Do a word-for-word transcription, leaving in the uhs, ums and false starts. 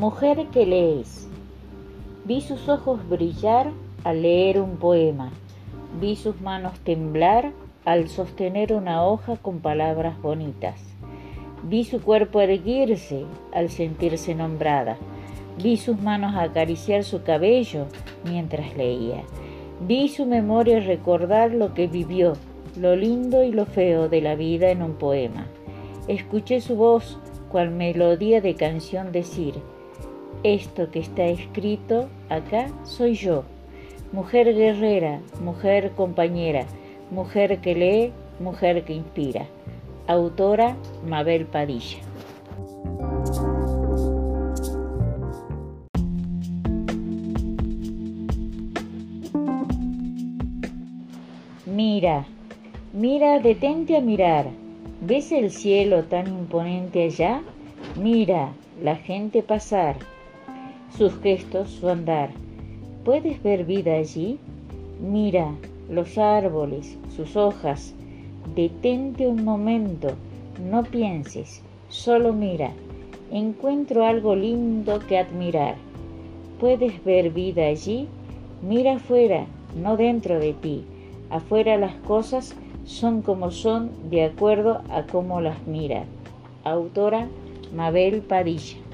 Mujer que lees. Vi sus ojos brillar al leer un poema. Vi sus manos temblar al sostener una hoja con palabras bonitas. Vi su cuerpo erguirse al sentirse nombrada. Vi sus manos acariciar su cabello mientras leía. Vi su memoria recordar lo que vivió, lo lindo y lo feo de la vida en un poema. Escuché su voz, cual melodía de canción decir: esto que está escrito acá soy yo. Mujer guerrera, mujer compañera, mujer que lee, mujer que inspira. Autora Mabel Padilla. Mira, mira, detente a mirar. ¿Ves el cielo tan imponente allá? Mira, la gente pasar, sus gestos, su andar. ¿Puedes ver vida allí? Mira, los árboles, sus hojas. Detente un momento, no pienses, solo mira. Encuentro algo lindo que admirar. ¿Puedes ver vida allí? Mira afuera, no dentro de ti. Afuera las cosas son como son de acuerdo a cómo las mira. Autora Mabel Padilla.